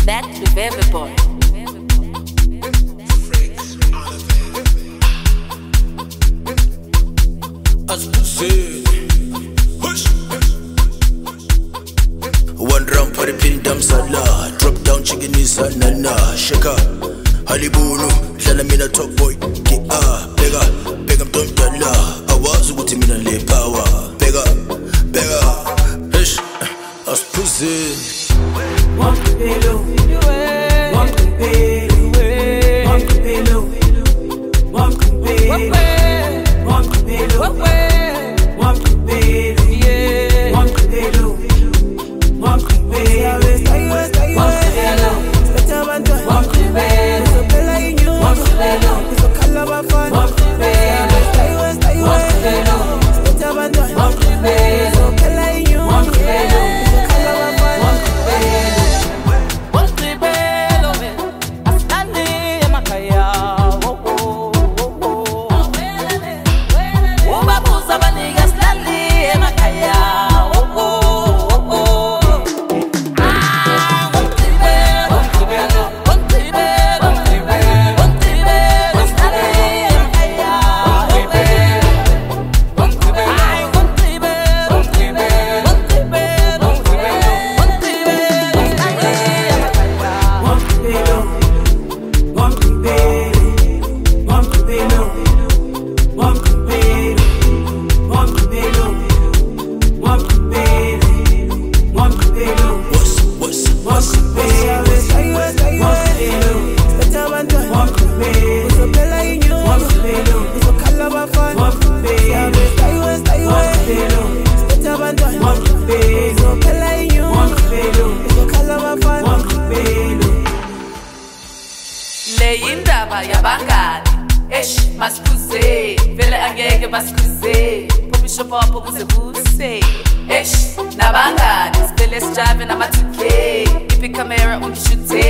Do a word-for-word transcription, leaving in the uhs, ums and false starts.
That Luveve boy. As pussy. Hush. One round for the pin dam salad. Drop down chicken is a nana. Shaka. Halibunu. Dlala mina top boy. Get ah. Bega. Bega don't dala. Awazi ukuthi mina le power. Bega. Bega. Hush. As pussy. One pelo, one pelo, one pelo, one pelo, one pelo, one pelo, yeah, one pelo, one pelo, one pelo, one pelo, so pela inyo, one pelo, so kalaba fan, one pelo, one pelo, one pelo, so pela inyo, one pelo, so kalaba fan, one pelo. Leyindaba yabangani esh masikuze vele angeke basikuze pomisho popo kuze kuse esh nabangani sibele sijabe nama two K ipi camera ungishute